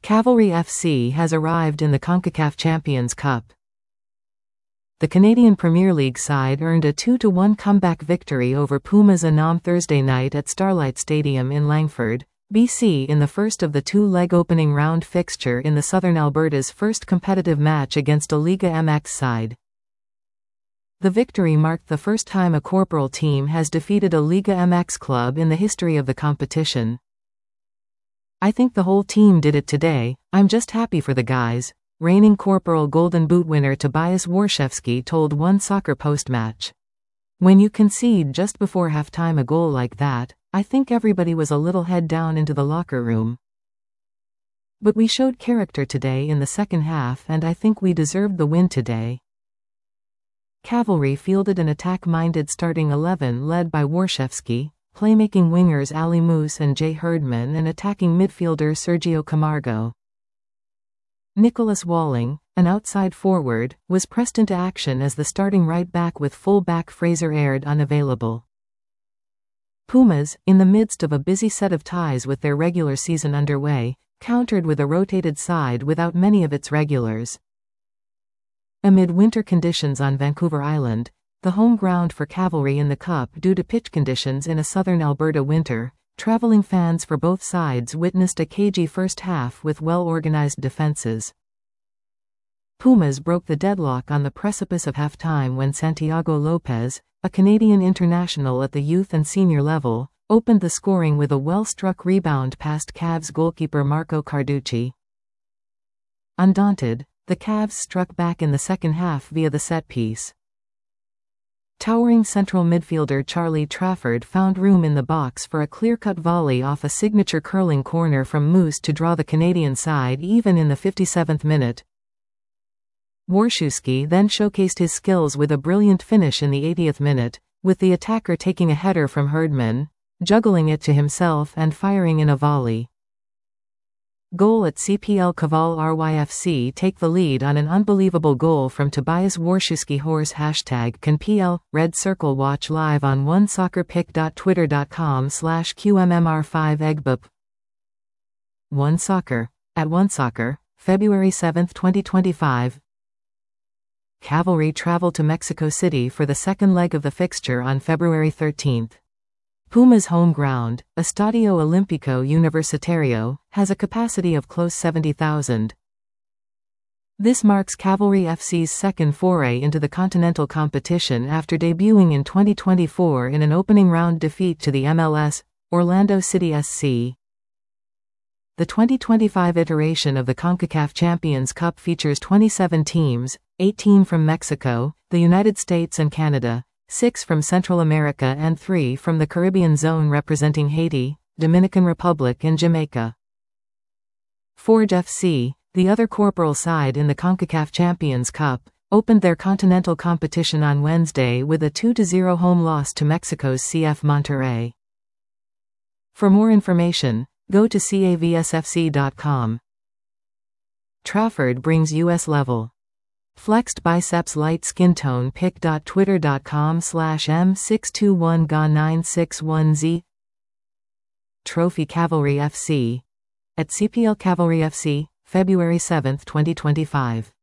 Cavalry FC has arrived in the CONCACAF Champions Cup. The Canadian Premier League side earned a 2-1 comeback victory over Pumas Annam Thursday night at Starlight Stadium in Langford, BC in the first of the two-leg opening round fixture in the Southern Alberta's first competitive match against a Liga MX side. The victory marked the first time a Corporal team has defeated a Liga MX club in the history of the competition. "I think the whole team did it today. I'm just happy for the guys," reigning Corporal Golden Boot winner Tobias Warshevsky told One Soccer post-match. "When you concede just before halftime a goal like that, I think everybody was a little head down into the locker room. But we showed character today in the second half and I think we deserved the win today." Cavalry fielded an attack-minded starting 11 led by Warshevsky, playmaking wingers Ali Moose and Jay Herdman and attacking midfielder Sergio Camargo. Nicholas Walling, an outside forward, was pressed into action as the starting right-back with full-back Fraser Aird unavailable. Pumas, in the midst of a busy set of ties with their regular season underway, countered with a rotated side without many of its regulars. Amid winter conditions on Vancouver Island, the home ground for Cavalry in the Cup due to pitch conditions in a southern Alberta winter, traveling fans for both sides witnessed a cagey first half with well-organized defenses. Pumas broke the deadlock on the precipice of halftime when Santiago Lopez, a Canadian international at the youth and senior level, opened the scoring with a well-struck rebound past Cavs goalkeeper Marco Carducci. Undaunted, the Cavs struck back in the second half via the set piece. Towering central midfielder Charlie Trafford found room in the box for a clear-cut volley off a signature curling corner from Moose to draw the Canadian side even in the 57th minute. Warshevsky then showcased his skills with a brilliant finish in the 80th minute, with the attacker taking a header from Herdman, juggling it to himself and firing in a volley. Goal at CPL Caval RYFC take the lead on an unbelievable goal from Tobias Warshevsky horse #CanPL, Red Circle watch live on onesoccerpic.twitter.com/QMMR5EGBUP. One Soccer. At One Soccer, February 7, 2025. Cavalry travel to Mexico City for the second leg of the fixture on February 13. Puma's home ground, Estadio Olímpico Universitario, has a capacity of close 70,000. This marks Cavalry FC's second foray into the continental competition after debuting in 2024 in an opening round defeat to the MLS, Orlando City SC. The 2025 iteration of the CONCACAF Champions Cup features 27 teams, 18 from Mexico, the United States and Canada, 6 from Central America and 3 from the Caribbean zone representing Haiti, Dominican Republic and Jamaica. Forge FC, the other Corporal side in the CONCACAF Champions Cup, opened their continental competition on Wednesday with a 2-0 home loss to Mexico's CF Monterrey. For more information, go to cavsfc.com. Trafford brings US level. Flexed biceps light skin tone pic.twitter.com/m621ga961z. Trophy Cavalry FC. At CPL Cavalry FC, February 7, 2025.